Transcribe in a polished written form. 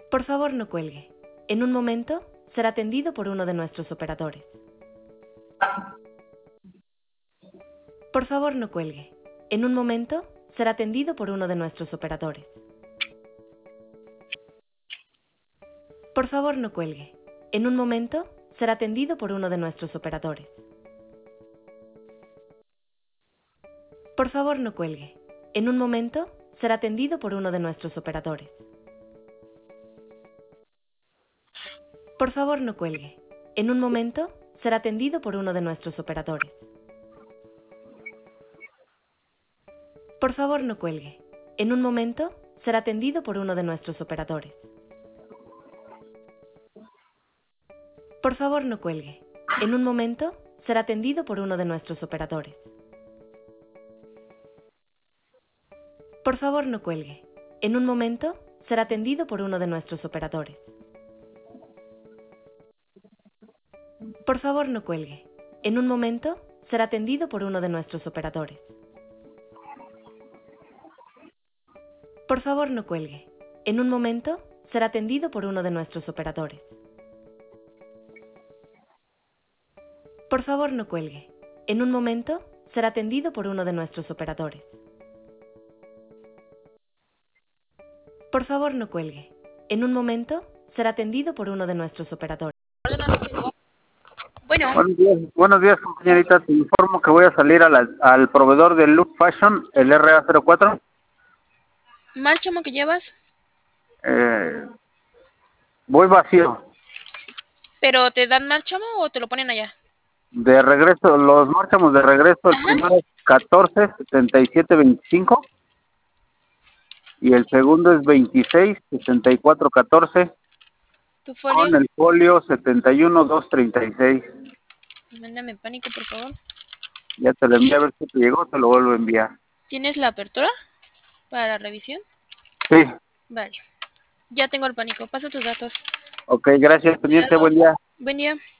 Por favor, no cuelgue. En un momento, será atendido por uno de nuestros operadores. Por favor, no cuelgue. En un momento, será atendido por uno de nuestros operadores. Por favor, no cuelgue. En un momento, será atendido por uno de nuestros operadores. Por favor, no cuelgue. En un momento, será atendido por uno de nuestros operadores. Por favor, no cuelgue. En un momento, será atendido por uno de nuestros operadores. Por favor, no cuelgue. En un momento, será atendido por uno de nuestros operadores. Por favor, no cuelgue. En un momento, será atendido por uno de nuestros operadores. Por favor, no cuelgue. En un momento, será atendido por uno de nuestros operadores. Por favor, no cuelgue. En un momento, será atendido por uno de nuestros operadores. Por favor, no cuelgue. En un momento, será atendido por uno de nuestros operadores. Por favor, no cuelgue. En un momento, será atendido por uno de nuestros operadores. Por favor, no cuelgue. En un momento, será atendido por uno de nuestros operadores. Bueno, Buenos días, compañerita. Te informo que voy a salir al proveedor de Look Fashion, el RA04. márchamo que llevas, Voy vacío. pero ¿te dan márchamo o te lo ponen allá? De regreso, los marchamos de regreso. El primero es 14 77 25 y el segundo es 26 64 14 ¿Tu con folio? el folio 71 236. Mándame pánico, por favor. Ya te lo envié, a ver si te llegó, te lo vuelvo a enviar. ¿Tienes la apertura para la revisión? Sí. Vale. Ya tengo el pánico. Pasa tus datos. Ok, gracias, pendiente, Cuidado. buen día. Buen día.